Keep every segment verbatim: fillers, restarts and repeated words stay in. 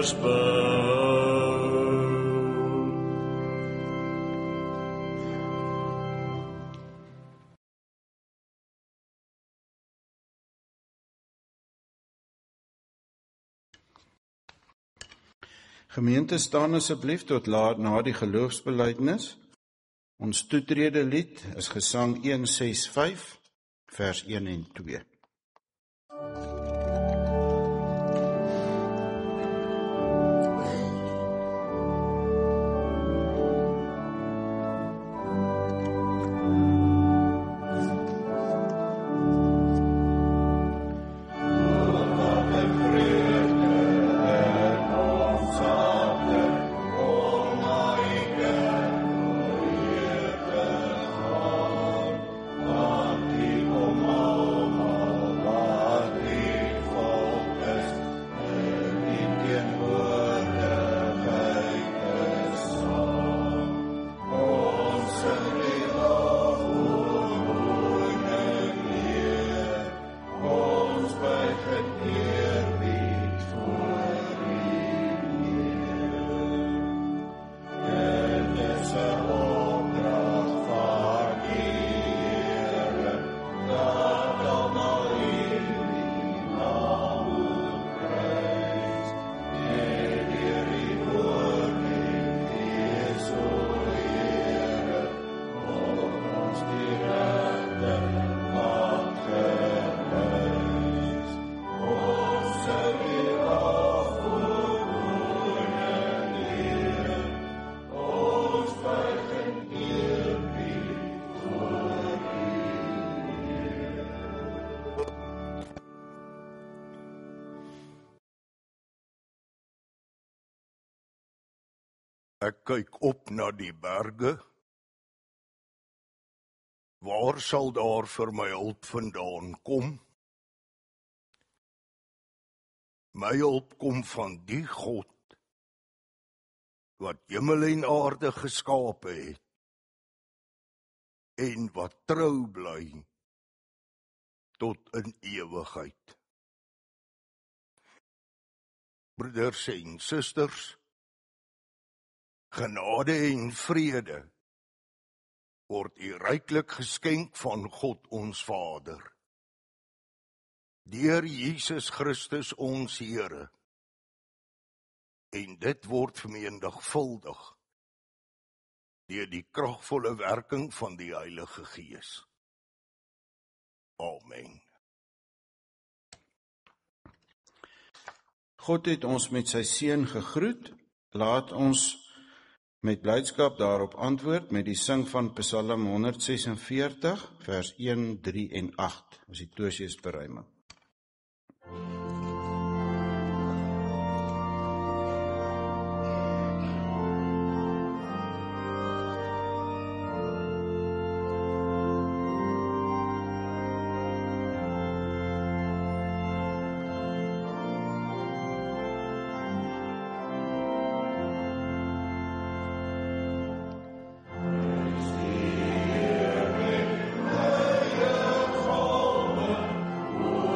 verspil. Gemeente, staan asseblief tot laat na die geloofsbelijdenis. Ons toetrede lied is Gesang een ses vyf, vers een en twee. Ek kyk op na die berge. Waar sal daar vir my hulp vandaan kom? My hulp kom van die God wat hemel en aarde geskape het en wat trou bly tot in ewigheid. Broeders en susters, genade en vrede word u ryklik geskenk van God ons Vader, deur Jesus Christus ons Here, en dit word vermenigvuldig deur die kragvolle werking van die Heilige Gees. Amen. God het ons met sy seun gegroet. Laat ons met blydskap daarop antwoord met die sing van Psalm honderd sesenveertig, vers een, drie en agt, as die Tosius beruiming. Oh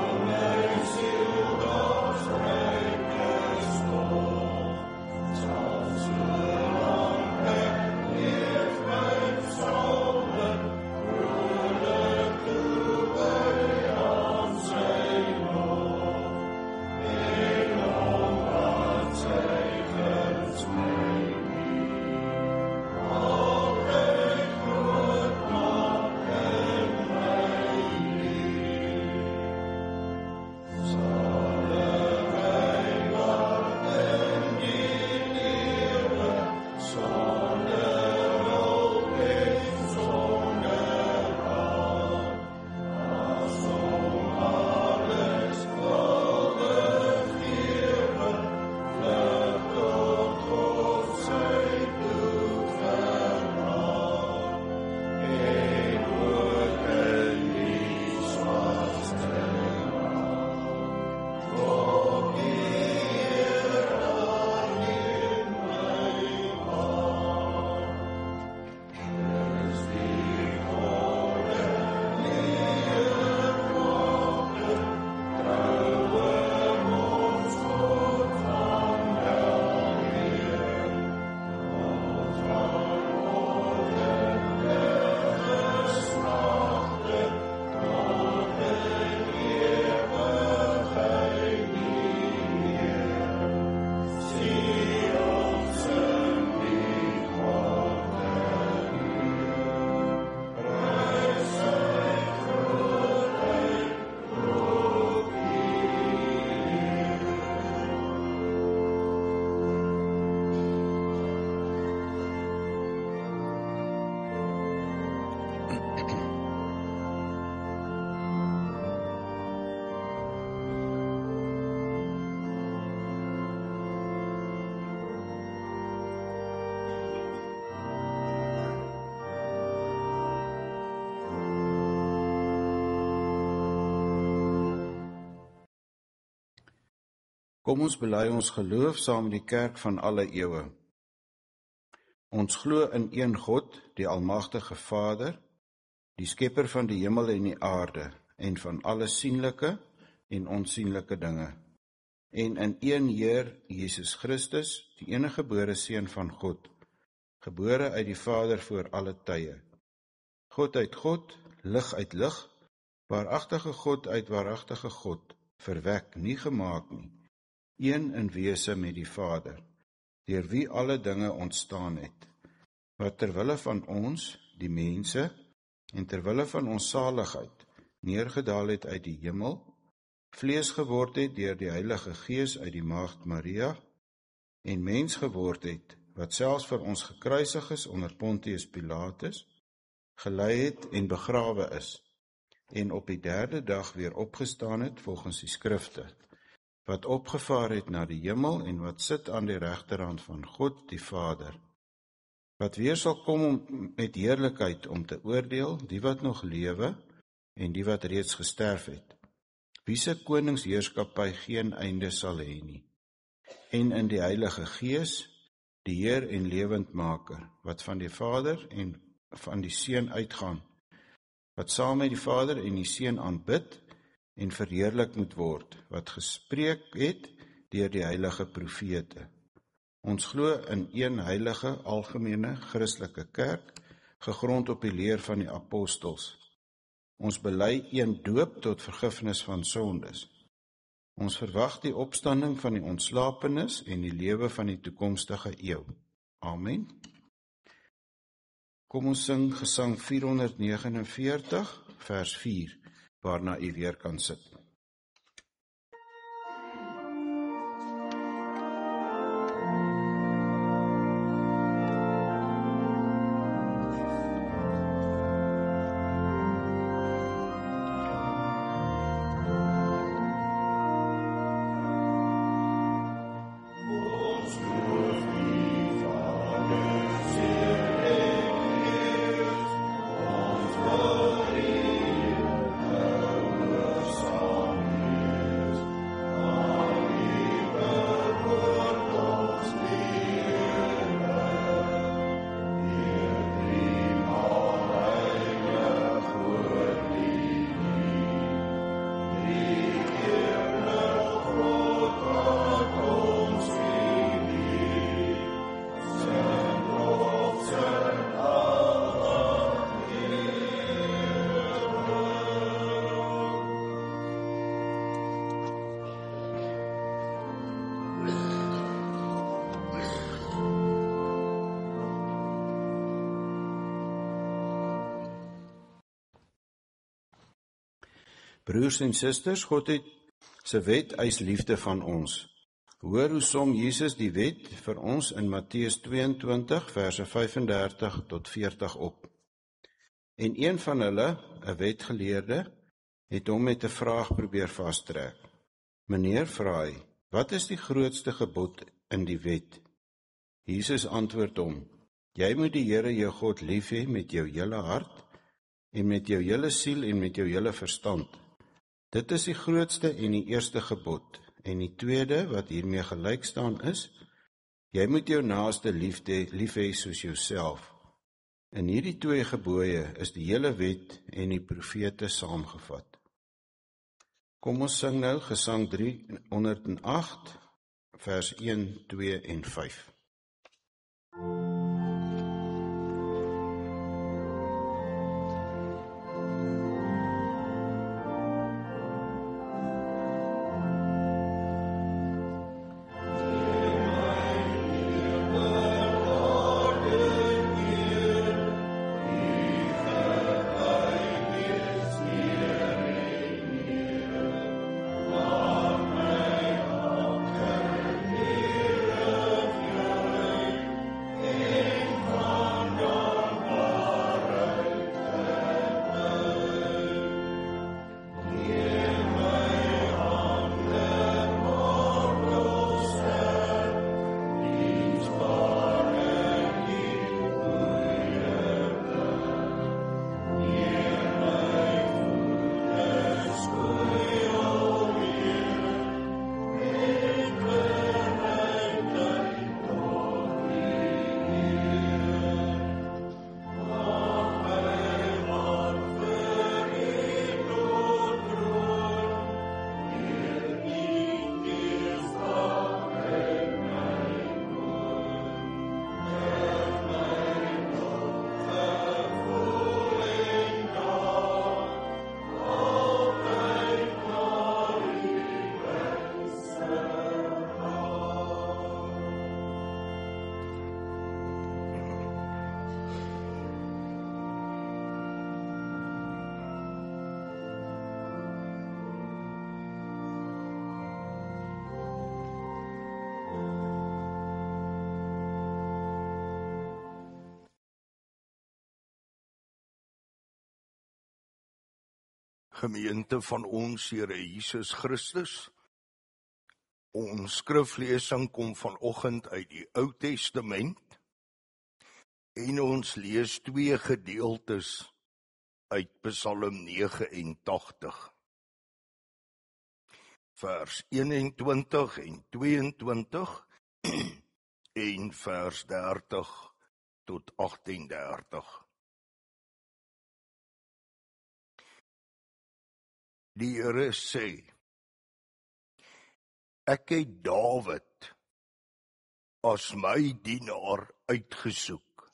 Kom ons bely ons geloof saam met die kerk van alle eeue. Ons glo in een God, die almagtige Vader, die skepper van die hemel en die aarde, en van alle sienlike en onsienlike dinge, en in een Heer, Jesus Christus, die eniggebore Seun van God, gebore uit die Vader voor alle tye. God uit God, lig uit lig, waaragtige God uit waaragtige God, verwek, nie gemaak nie, een in wese met die Vader, deur wie alle dinge ontstaan het, wat terwille van ons, die mense, en terwille van ons saligheid, neergedaal het uit die hemel, vlees geword het deur die Heilige Gees uit die Maagd Maria, en mens geword het, wat selfs vir ons gekruisig is onder Pontius Pilatus, gelei het en begrawe is, en op die derde dag weer opgestaan het volgens die skrifte, wat opgevaar het na die hemel en wat sit aan die regterhand van God die Vader, wat weer sal kom om, met heerlikheid om te oordeel, die wat nog lewe en die wat reeds gesterf het, wie se koningsheerskappy geen einde sal hê nie, en in die Heilige Gees, die Heer en lewendmaker, wat van die Vader en van die Seun uitgaan, wat saam met die Vader en die Seun aanbid en verheerlik moet word, wat gespreek het deur die heilige profete. Ons glo in een heilige, algemene, Christelike kerk, gegrond op die leer van die apostels. Ons bely een doop tot vergifnis van sondes. Ons verwag die opstanding van die ontslapenis en die lewe van die toekomstige eeu. Amen. Kom ons sing gesang vierhonderdnegenenveertig, vers vier, waarna u weer kan sit. Broers en susters, God het sy wet eis liefde van ons. Hoor hoe som Jesus die wet vir ons in Matteus tweeëntwintig, verse vyfendertig tot veertig op. En een van hulle, 'n wetgeleerde, het hom met 'n vraag probeer vastrek. Meneer, vra hy, wat is die grootste gebod in die wet? Jesus antwoord hom, jy moet die Here jou God lief hê met jou hele hart, en met jou hele siel en met jou hele verstand. Dit is die grootste en die eerste gebod, en die tweede, wat hiermee gelyk staan is, jy moet jou naaste lief hê soos jouself. In hierdie twee gebooie is die hele wet en die profete saamgevat. Kom ons sing nou gesang driehonderdagt, vers een, twee en vyf. Amen. Gemeente van ons Here Jesus Christus. Ons skriflesing kom vanoggend uit die Ou Testament en ons lees twee gedeeltes uit Psalm nege en tagtig. Vers eenentwintig en tweeëntwintig en vers dertig tot agt en dertig. Die Here sê, ek het Dawid as my dienaar uitgesoek,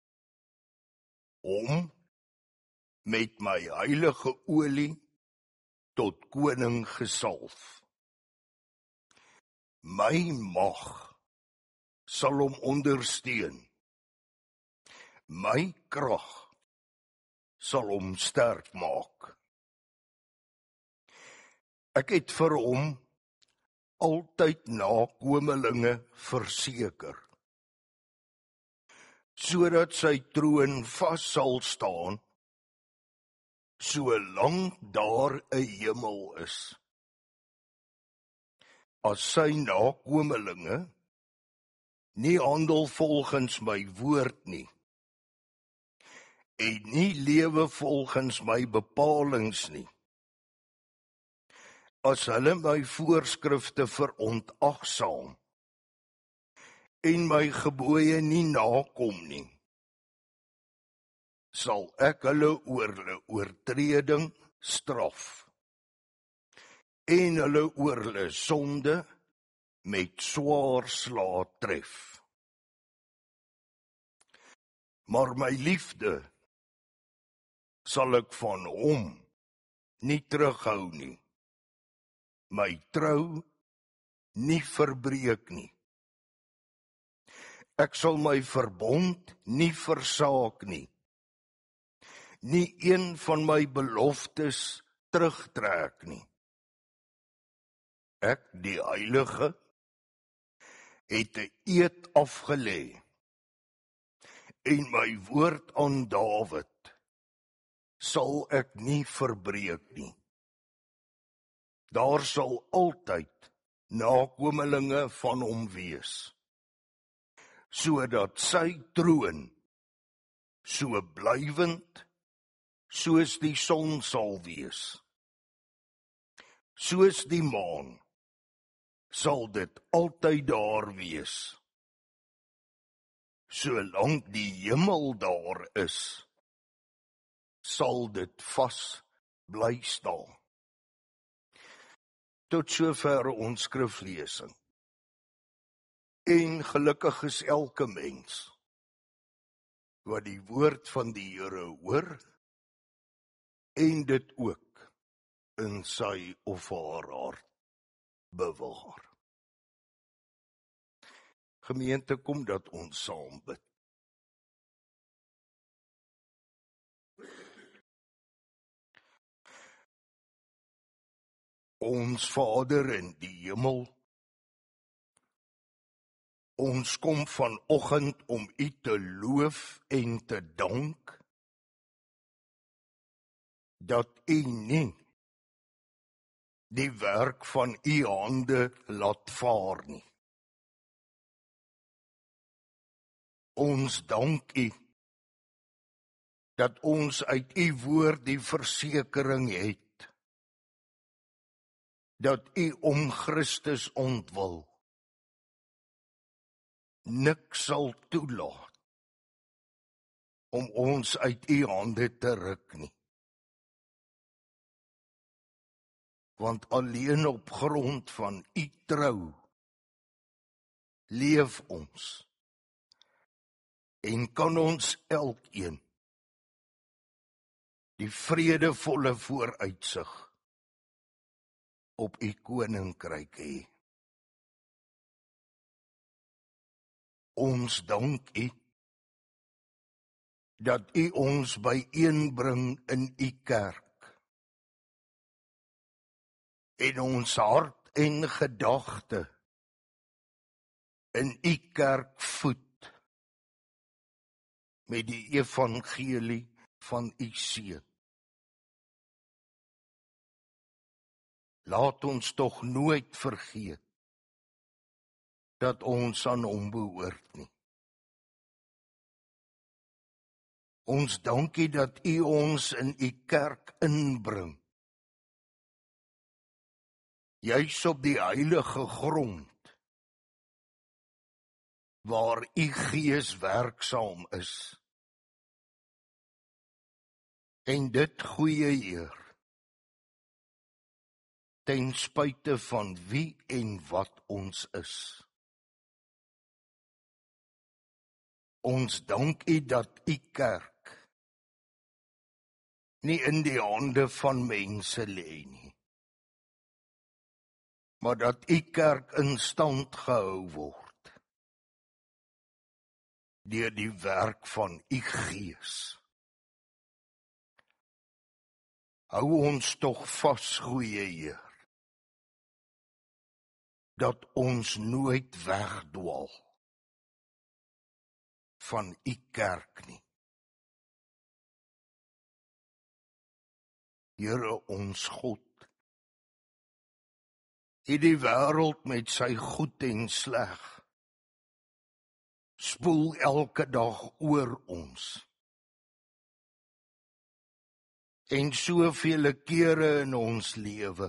om met my heilige olie tot koning gesalf. My mag sal hom ondersteun, my krag sal hom sterk maak. Ek het vir hom altyd nakomelinge verseker, sodat sy troon vas sal staan, solank daar 'n hemel is. As sy nakomelinge nie handel volgens my woord nie, en nie lewe volgens my bepalings nie, as hulle my voorskrifte verontagsaam en my gebooie nie nakom nie, sal ek hulle oor hulle oortreding straf en hulle oor hulle sonde met swaar slae tref. Maar my liefde sal ek van hom nie terughou nie, my trou nie verbreek nie. Ek sal my verbond nie versaak nie, nie een van my beloftes terugtrek nie. Ek, die Heilige, het 'n eed afgelê en my woord aan Dawid sal ek nie verbreek nie. Daar sal altyd nakomelinge van hom wees, sodat sy troon so blywend soos die son sal wees. Soos die maan sal dit altyd daar wees. Solank die hemel daar is, sal dit vas bly staan. Tot sover ons skriflesing. En gelukkig is elke mens wat die woord van die Here hoor en dit ook in sy of haar hart bewaar. Gemeente, kom dat ons saam bid. Ons Vader in die hemel, ons kom vanoggend om U te loof en te dank, dat U nie die werk van U hande laat vaar nie. Ons dank U, dat ons uit U woord die versekering het, dat U om Christus ontwil niks sal toelaat om ons uit U hande te ruk nie. Want alleen op grond van U trou leef ons en kan ons elkeen die vredevolle vooruitsig op U koninkryk hê. Ons dank U dat U ons byeenbring in U kerk en ons hart en gedagte in U kerk voed met die evangelie van U seun. Laat ons tog nooit vergeet dat ons aan hom behoort nie. Ons dankie dat U ons in U kerk inbring, juis op die heilige grond, waar U Gees werksaam is. En dit, goeie Heer, ten spyte van wie en wat ons is. Ons dank U dat U kerk nie in die hande van mense lê nie, maar dat U kerk in stand gehou word deur die werk van U Gees. Hou ons tog vas, goeie Heer, dat ons nooit wegdwaal van U kerk nie. Here ons God, U die wêreld met sy goed en sleg, spoel elke dag oor ons. En sovele kere in ons lewe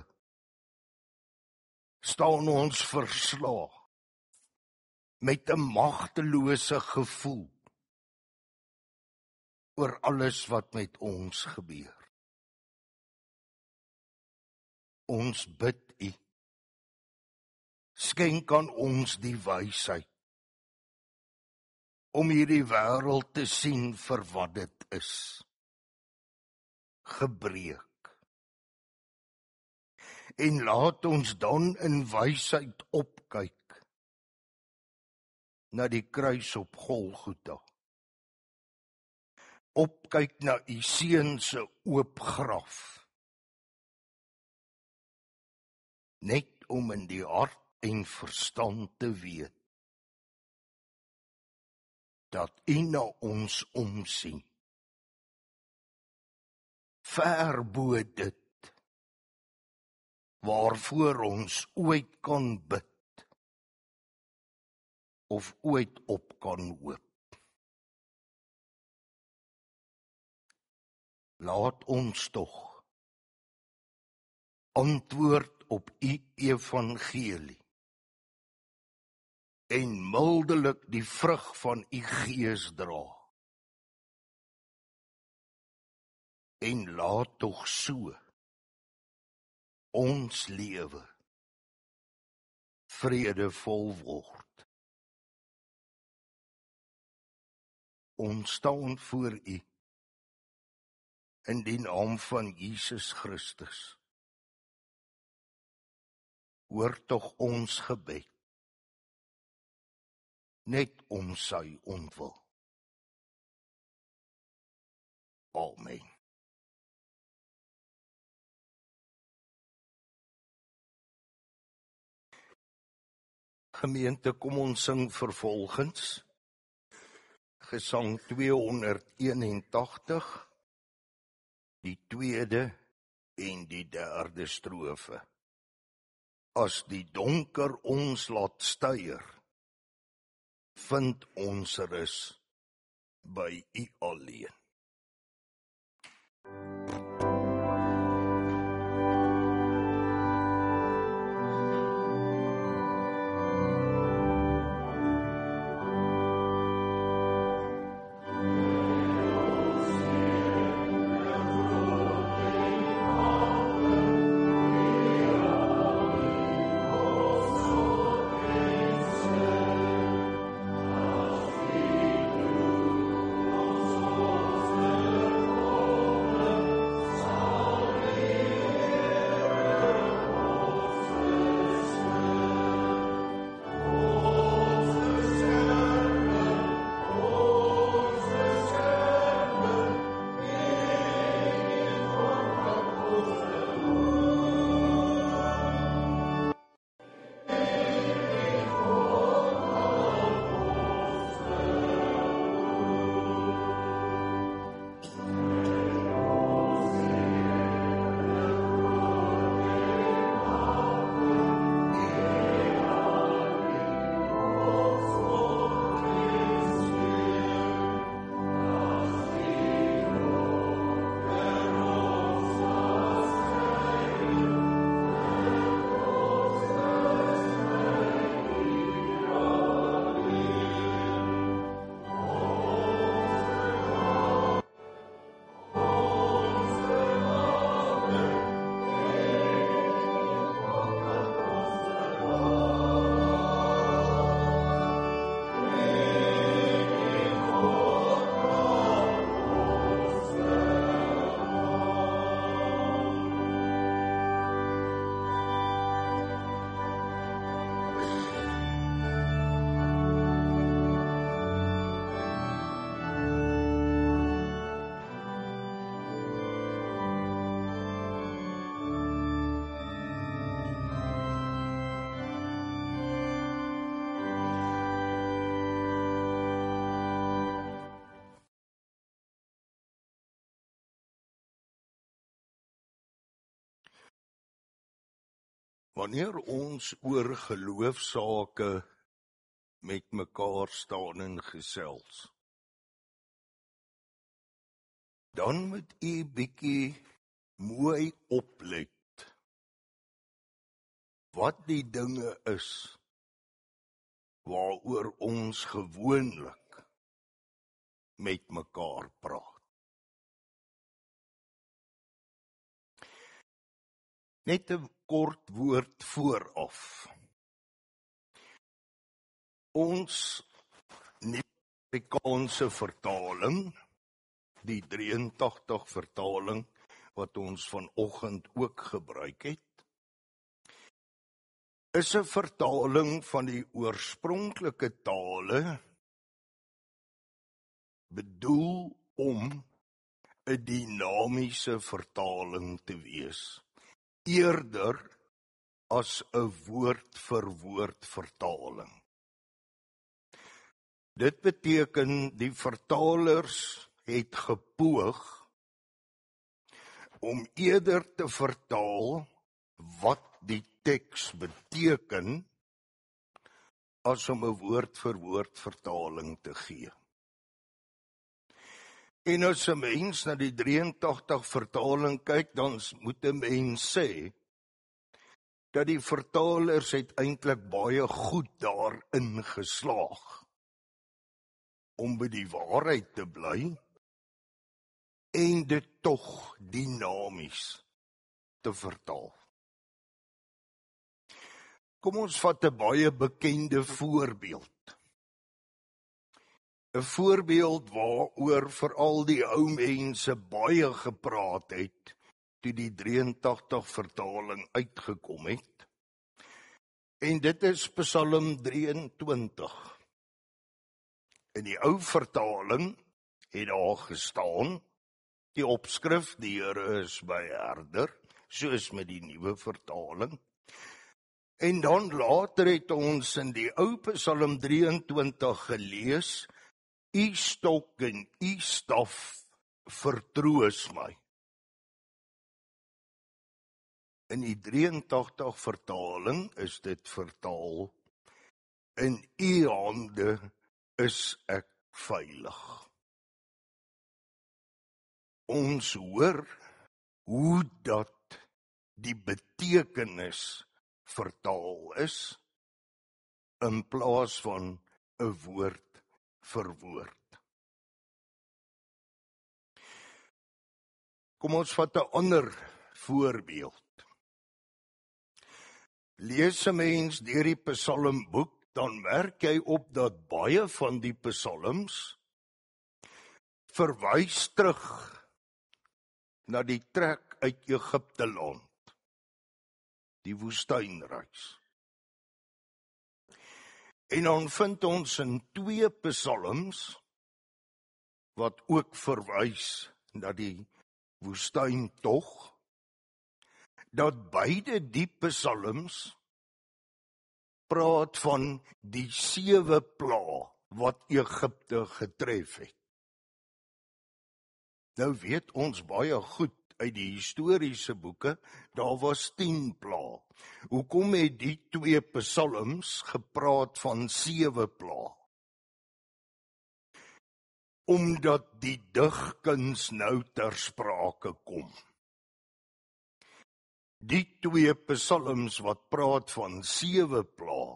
staan ons verslae met 'n magtelose gevoel oor alles wat met ons gebeur. Ons bid U, skenk aan ons die wysheid om hierdie wêreld te sien vir wat dit is, gebreek. En laat ons dan in wysheid opkyk na die kruis op Golgotha. Opkyk na U seun se oop graf. Net om in die hart en verstand te weet dat U na ons omsien. Ver bo dit waarvoor ons ooit kan bid of ooit op kan hoop. Laat ons tog antwoord op U evangelie en mildelik die vrug van U Gees dra. En laat tog so ons lewe vredevol word. Ons staan voor U in die naam van Jesus Christus. Hoor tog ons gebed, net om sy ontwil. Amen. Gemeente, kom ons sing vervolgens Gesang tweehonderdeenentagtig, die tweede en die derde strofe. As die donker ons laat styer, vind ons rus by U alleen. Wanneer ons oor geloofsake met mekaar staan en gesels, dan moet u bietjie mooi oplet wat die dinge is waaroor ons gewoonlik met mekaar praat. Net 'n kort woord vooraf. Ons Afrikaanse vertaling, die drie en tagtig vertaling wat ons vanoggend ook gebruik het, is 'n vertaling van die oorspronklike tale bedoel om 'n dinamiese vertaling te wees, eerder as 'n woord-vir-woord vertaling. Dit beteken die vertalers het gepoog om eerder te vertaal wat die teks beteken as om 'n woord-vir-woord vertaling te gee. En as 'n mens na die drie en tagtig vertaling kyk, dan moet 'n mens sê dat die vertalers het eintlik baie goed daarin geslaag om by die waarheid te bly en dit tog dinamies te vertaal. Kom ons vat 'n baie bekende voorbeeld. 'n Voorbeeld waaroor veral die ou mense baie gepraat het toe die drie en tagtig vertaling uitgekom het. En dit is Psalm drie en twintig. In die ou vertaling het daar gestaan, die opskrif, die Here is my herder, soos met die nuwe vertaling. En dan later het ons in die ou Psalm drie en twintig gelees, U stok en U staf vertroos my. In die drie en tagtig vertaling is dit vertaal, in U hande is ek veilig. Ons hoor hoe dat die betekenis vertaal is, in plaas van 'n woord vir woord. Kom ons vat 'n ander voorbeeld. Lees 'n mens deur die Psalmboek, dan merk jy op dat baie van die psalms verwys terug na die trek uit Egipte land, die woestynreis. En dan vind ons in twee psalms wat ook verwys na die woestyntog, dat beide die psalms praat van die sewe pla wat Egipte getref het. Nou weet ons baie goed uit die historiese boeke, daar was tien pla. Hoekom het die twee psalms gepraat van sewe pla? Omdat die digkuns nou ter sprake kom. Die twee psalms wat praat van sewe pla,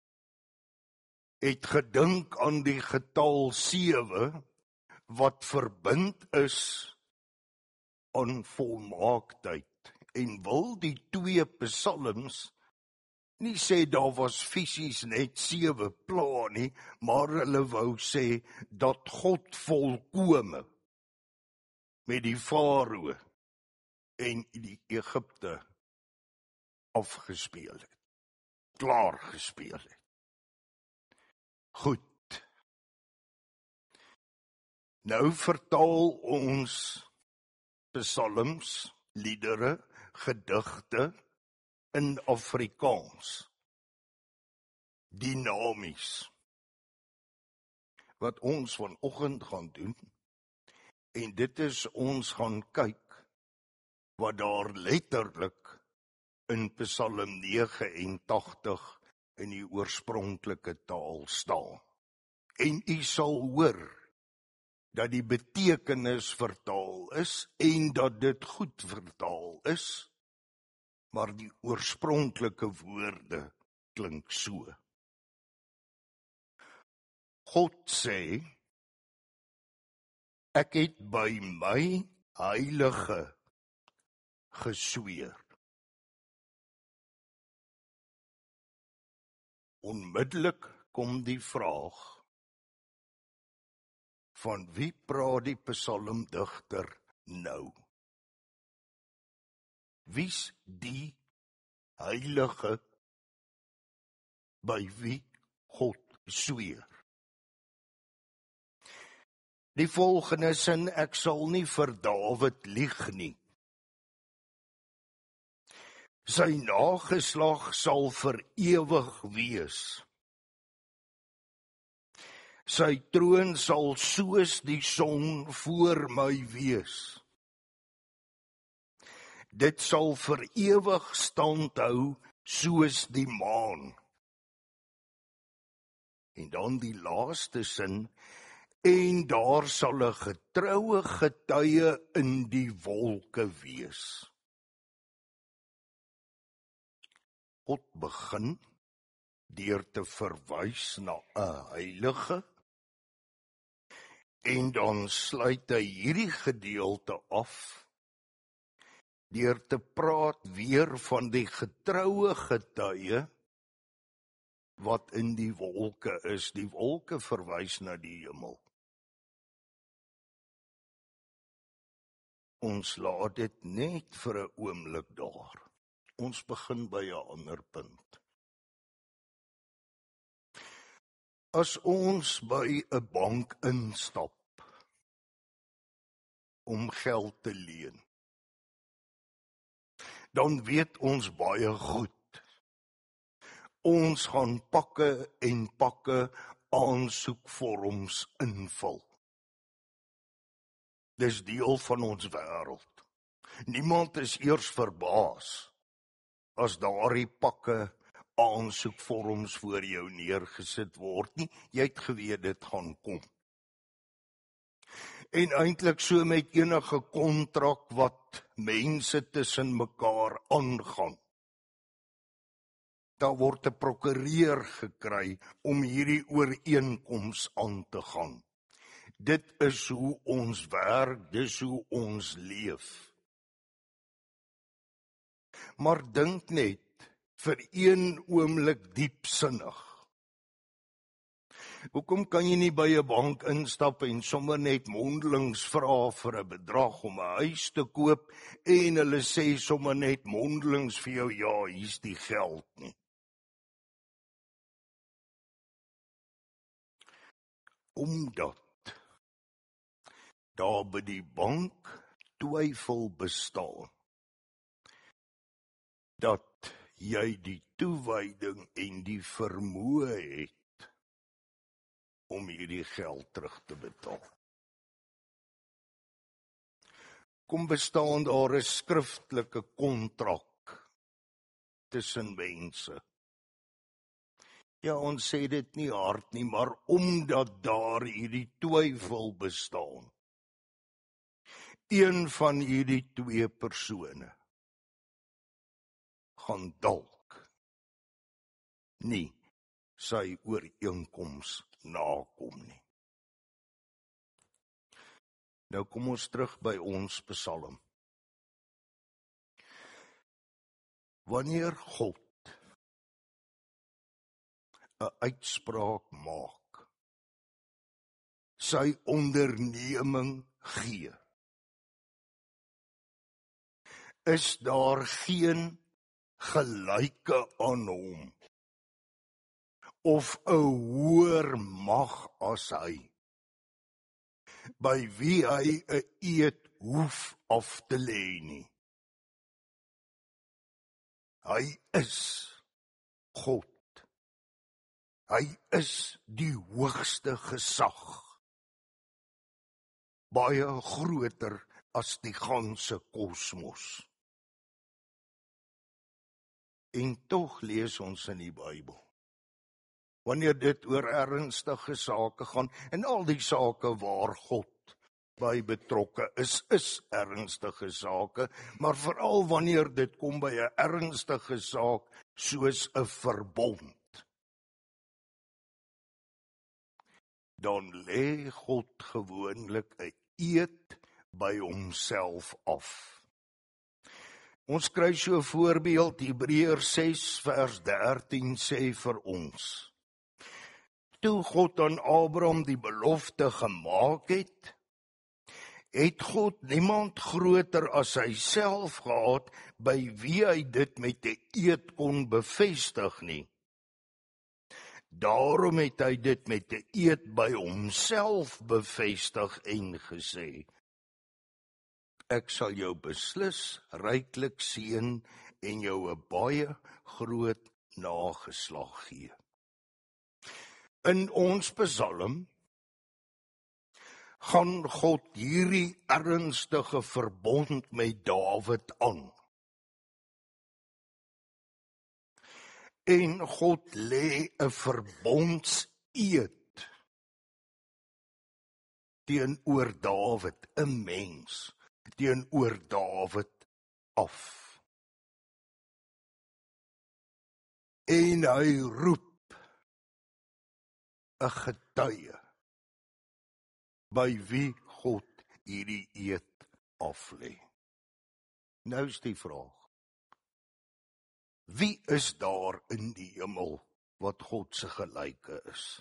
het gedink aan die getal sewe, wat verbind is aan volmaaktheid, en wil die twee psalms nie sê daar was fisies net sewe pla nie, maar hulle wou sê dat God volkome met die farao en die Egipte afgespeel het, klaar gespeel het. Goed. Nou vertaal ons psalms, liedere, gedigte in Afrikaans. Dinamies. Wat ons vanoggend gaan doen, en dit is ons gaan kyk wat daar letterlik in Psalm nege en tagtig in die oorspronklike taal staan. En u sal hoor dat die betekenis vertaal is en dat dit goed vertaal is, maar die oorspronklike woorde klink so. God sê, ek het by my heilige gesweer. Onmiddellik kom die vraag, van wie praat die psalmdigter nou? Wie's die heilige by wie God sweer? Die volgende sin, ek sal nie vir Dawid lieg nie. Sy nageslag sal vir ewig wees. Sy troon sal soos die son voor my wees. Dit sal vir ewig stand hou soos die maan. En dan die laaste sin, en daar sal 'n getroue getuie in die wolke wees. God begin deur te verwys na 'n heilige, en dan sluit hy hierdie gedeelte af deur te praat weer van die getroue getuie wat in die wolke is. Die wolke verwys na die hemel. Ons laat dit net vir 'n oomblik daar. Ons begin by 'n ander punt. As ons by 'n bank instap om geld te leen, dan weet ons baie goed, ons gaan pakke en pakke aansoekvorms invul. Dis deel van ons wêreld. Niemand is eers verbaas as daardie pakke aansoekvorms voor jou neergesit word nie. Jy het geweet dit gaan kom. En eintlik so met enige kontrak wat mense tussen mekaar aangaan. Daar word 'n prokureur gekry om hierdie ooreenkoms aan te gaan. Dit is hoe ons werk, dis hoe ons leef. Maar dink net vir een oomblik diepsinnig. Hoekom kan jy nie by 'n bank instap en sommer net mondelings vra vir 'n bedrag om 'n huis te koop en hulle sê sommer net mondelings vir jou, ja, hier's die geld nie? Omdat daar by die bank twyfel bestaan dat jy die toewyding en die vermoë het om hierdie geld terug te betaal. Kom bestaan daar 'n skriftelike kontrak tussen mense. Ja, ons sê dit nie hard nie, maar omdat daar hierdie twyfel bestaan, een van hierdie twee persone gaan dalk nie sy ooreenkoms nakom nie. Nou kom ons terug by ons Psalm. Wanneer God 'n uitspraak maak, sy onderneming gee, is daar geen gelyke aan hom of 'n hoër mag as hy, by wie hy 'n eed hoef af te lê nie. Hy is God. Hy is die hoogste gesag, baie groter as die ganse kosmos. En tog lees ons in die Bybel, wanneer dit oor ernstige sake gaan, en al die sake waar God by betrokke is, is ernstige sake, maar veral wanneer dit kom by 'n ernstige saak, soos 'n verbond, dan lê God gewoonlik 'n eed by homself af. Ons kry so 'n voorbeeld, Hebreërs ses vers dertien sê vir ons, toe God aan Abraham die belofte gemaak het, het God niemand groter as hy self gehad, by wie hy dit met 'n eed kon bevestig nie. Daarom het hy dit met 'n eed by homself bevestig en gesê, ek sal jou beslis ryklik seën en jou 'n baie groot nageslag gee. In ons Psalm gaan God hierdie ernstige verbond met Dawid aan. En God lê 'n verbondseed teenoor Dawid, 'n mens, teenoor Dawid af. En hy roep 'n getuie, by wie God hierdie eed aflê. Nou is die vraag, wie is daar in die hemel wat God se gelyke is?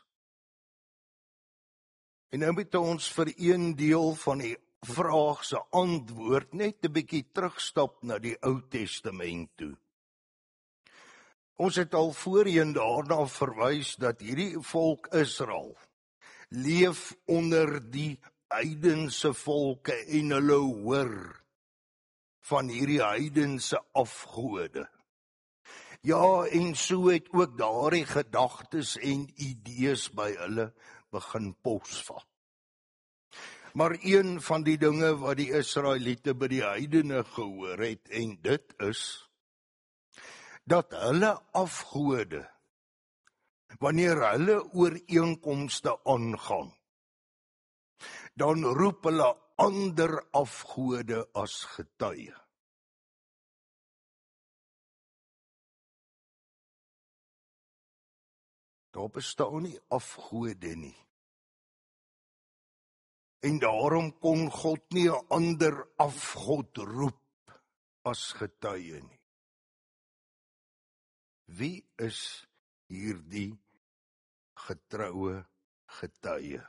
En nou moet ons vir een deel van die vraag se antwoord net 'n bietjie terugstap na die Ou Testament toe. Ons het al voorheen daarna verwys dat hierdie volk Israel leef onder die heidense volke en hulle hoor van hierdie heidense afgode. Ja, en so het ook daardie gedagtes en idees by hulle begin posvat. Maar een van die dinge wat die Israeliete by die heidene gehoor het, en dit is dat hulle afgode, wanneer hulle ooreenkomste aangaan, dan roep hulle ander afgode as getuie. Daar bestaan nie afgode nie. En daarom kon God nie 'n ander afgod roep as getuie nie. Wie is hierdie getroue getuie?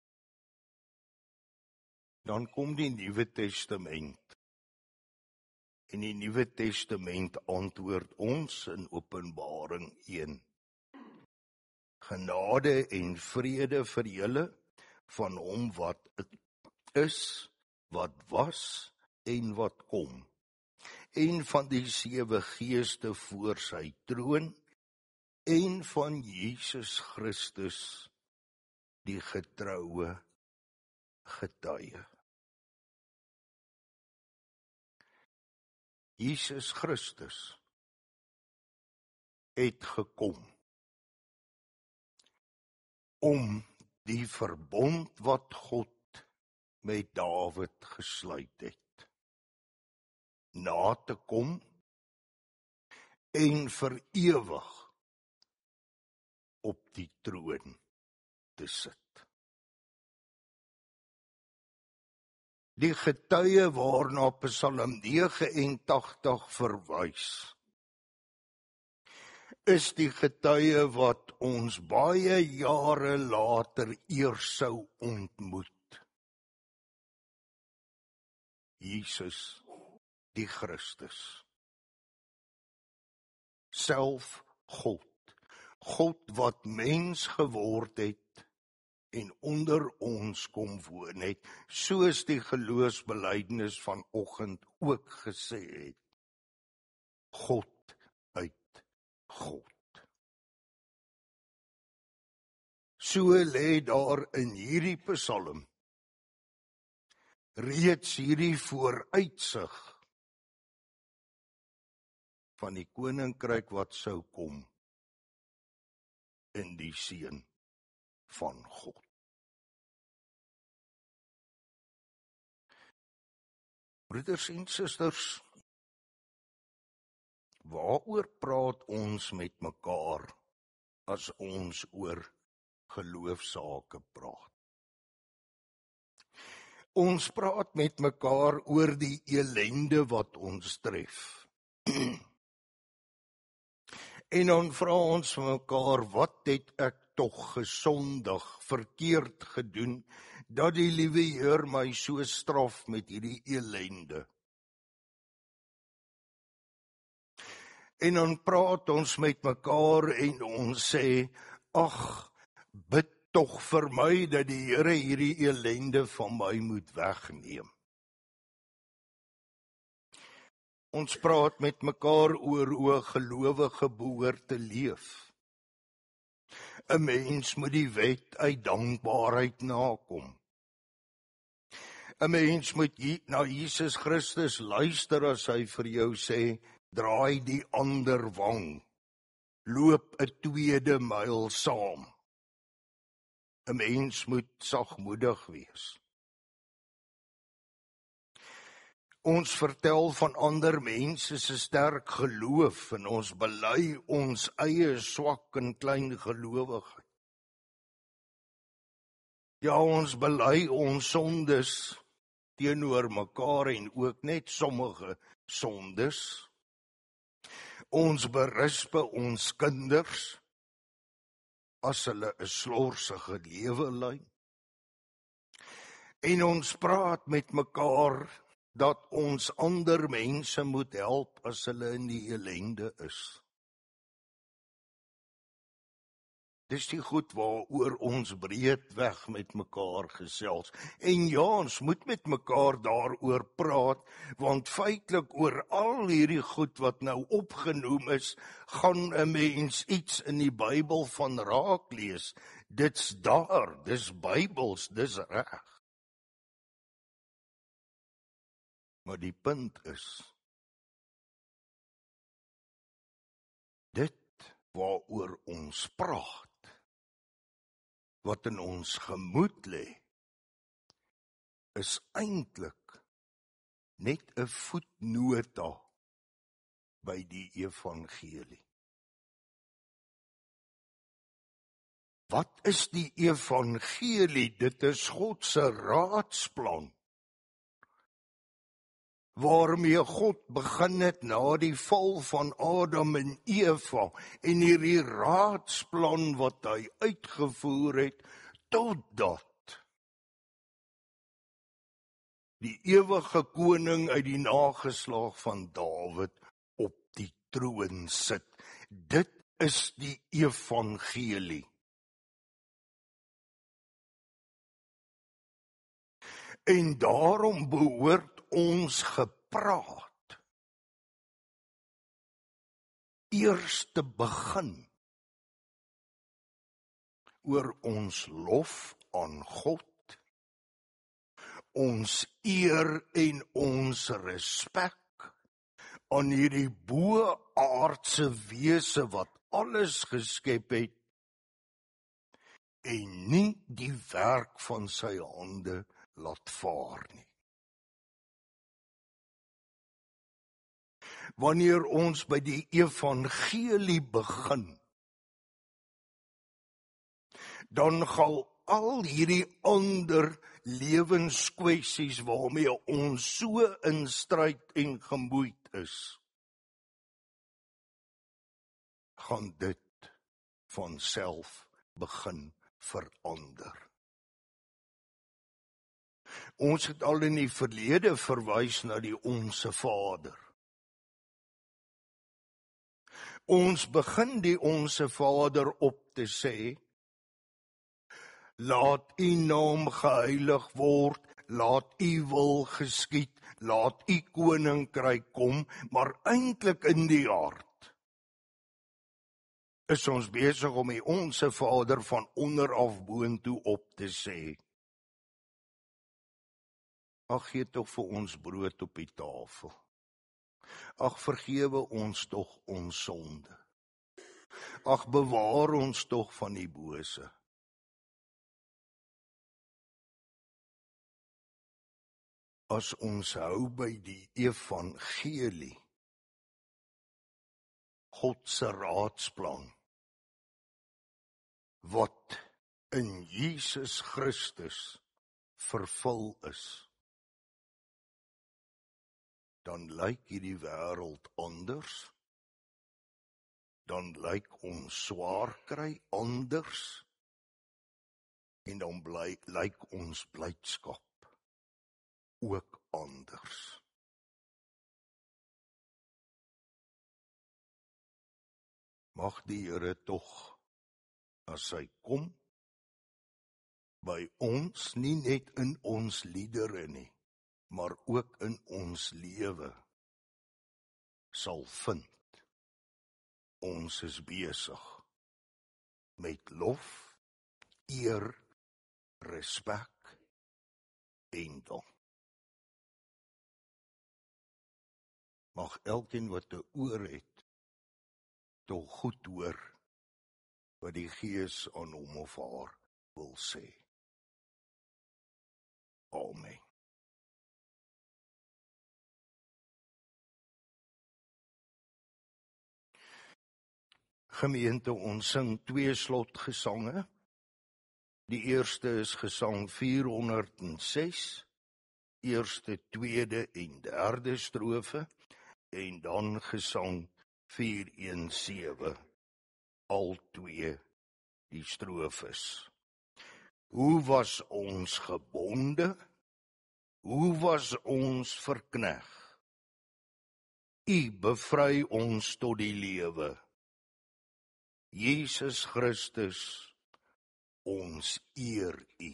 Dan kom die Nuwe Testament. En die Nuwe Testament antwoord ons in Openbaring een. Genade en vrede vir julle van hom wat is, wat was en wat kom, en van die sewe geeste voor sy troon, en van Jesus Christus, die getroue getuie. Jesus Christus het gekom om die verbond wat God met Dawid gesluit het, na te kom en vir ewig op die troon te sit. Die getuie waarna Psalm nege en tagtig verwys, is die getuie wat ons baie jare later eers sou ontmoet. Jesus, die Christus, self God, God wat mens geword het en onder ons kom woon het, soos die geloofsbelijdenis vanoggend ook gesê het. God uit God. So lê daar in hierdie Psalm reeds hierdie vooruitsig van die koninkryk wat sou kom in die seun van God. Broeders en susters, waaroor praat ons met mekaar as ons oor geloofsake praat? Ons praat met mekaar oor die elende wat ons tref. En dan vra ons vir mekaar, wat het ek tog gesondig, verkeerd gedoen, dat die liewe Heer my so straf met hierdie elende? En dan praat ons met mekaar en ons sê, ag, bid tog vir my dat die Here hierdie elende van my moet wegneem. Ons praat met mekaar oor hoe 'n gelowige behoort te leef. 'n Mens moet die wet uit dankbaarheid nakom. 'n Mens moet na Jesus Christus luister as hy vir jou sê, draai die ander wang, loop 'n tweede myl saam. 'n Mens moet sagmoedig wees. Ons vertel van ander mense se sterk geloof en ons bely ons eie swak en klein gelowigheid. Ja, ons bely ons sondes teenoor mekaar en ook net sommige sondes. Ons berisp ons kinders as hulle 'n slorsige lewe lei. En ons praat met mekaar dat ons ander mense moet help as hulle in die elende is. Dis die goed waaroor ons breedweg met mekaar gesels. En ja, ons moet met mekaar daaroor praat, want feitelik oor al hierdie goed wat nou opgenoem is, gaan 'n mens iets in die Bybel van raak lees. Dit's daar, dis Bybels, dis reg. Maar die punt is, dit waaroor ons praat, wat in ons gemoed lê, is eintlik net 'n voetnota by die evangelie. Wat is die evangelie? Dit is God se raadsplan, waarmee God begin het na die val van Adam en Eva, en hierdie raadsplan wat hy uitgevoer het, totdat die ewige koning uit die nageslag van Dawid op die troon sit. Dit is die evangelie. En daarom behoort ons gepraat eers te begin oor ons lof aan God, ons eer en ons respek aan hierdie bo-aardse wese wat alles geskep het en nie die werk van sy hande laat vaar nie. Wanneer ons by die evangelie begin, dan gaan al hierdie ander lewenskwessies waarmee ons so in stryd en gemoeid is, gaan dit van self begin verander. Ons het al in die verlede verwys na die Onse Vader. Ons begin die Onse Vader op te sê, laat u naam geheilig word, laat u wil geskied, laat u koninkryk kom, maar eintlik in die hart is ons besig om die Onse Vader van onder af boontoe op te sê, ag, gee tog vir ons brood op die tafel. Ag, vergewe ons tog ons sonde. Ag, bewaar ons tog van die bose. As ons hou by die evangelie, God se raadsplan, wat in Jesus Christus vervul is, dan lyk hierdie wêreld anders, dan lyk ons swaar kry anders, en dan bly, lyk ons blydskap ook anders. Mag die Here tog, as hy kom, by ons, nie net in ons liedere nie, maar ook in ons lewe, sal vind, ons is besig met lof, eer, respek en dank. Mag elkeen wat 'n oor het, tog goed hoor wat die Gees aan hom of haar wil sê. Amen. Gemeente, ons sing twee slotgesange. Die eerste is gesang vierhonderd ses, eerste, tweede en derde strofe, en dan gesang vierhonderd sewentien, al twee die strofes. Hoe was ons gebonde? Hoe was ons verkneg? U bevry ons tot die lewe. Jesus Christus, ons eer U.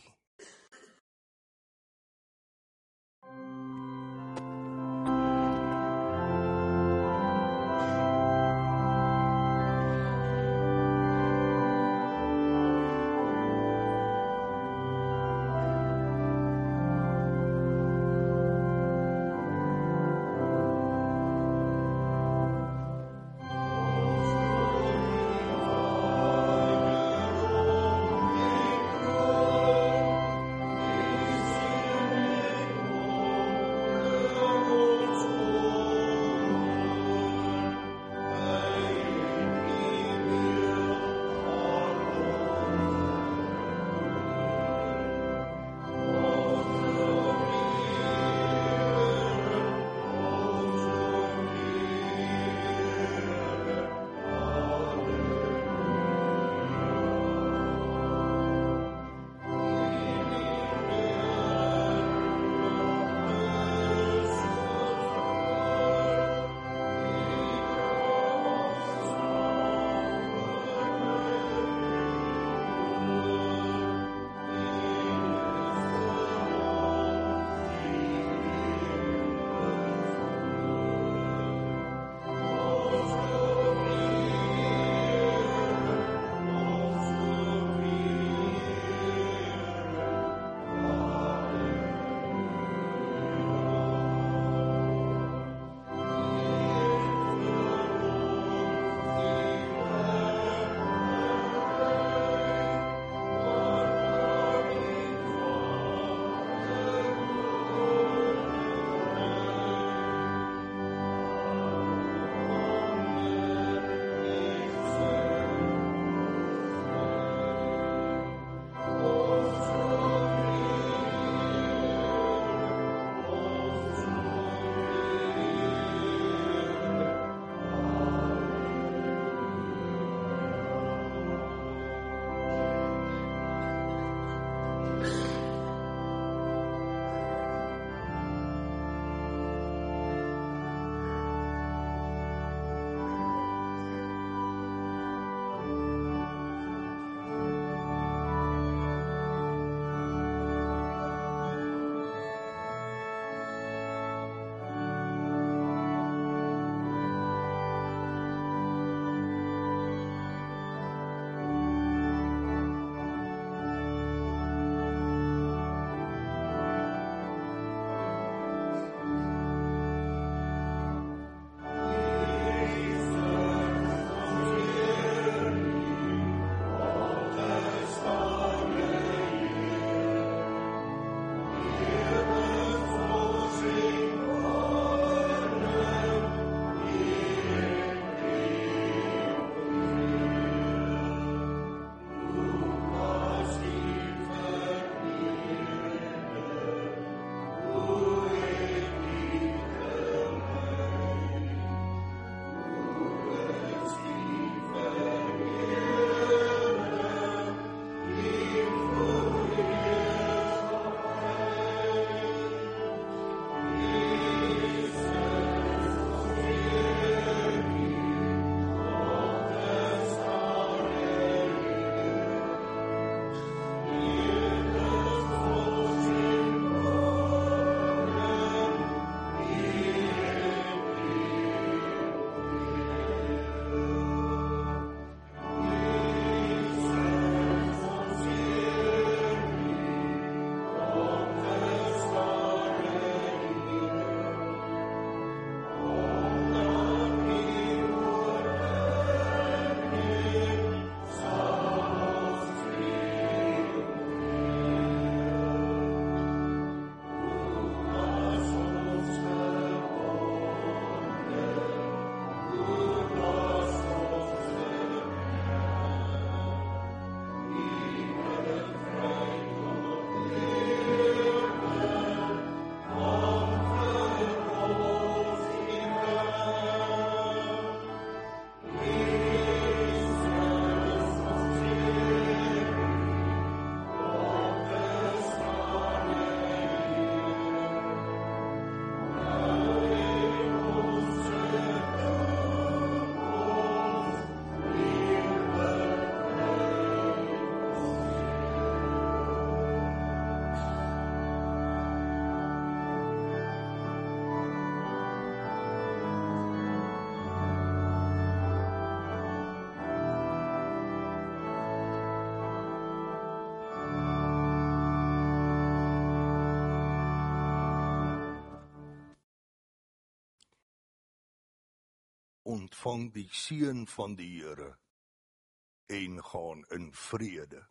ontvang die seën van die Here en gaan in vrede.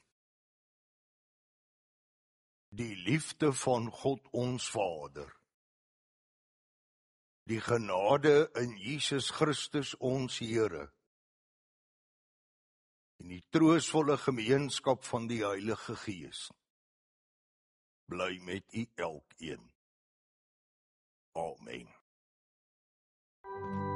Die liefde van God ons Vader, die genade in Jesus Christus ons Here, en die troostvolle gemeenskap van die Heilige Gees, bly met u elkeen. Amen.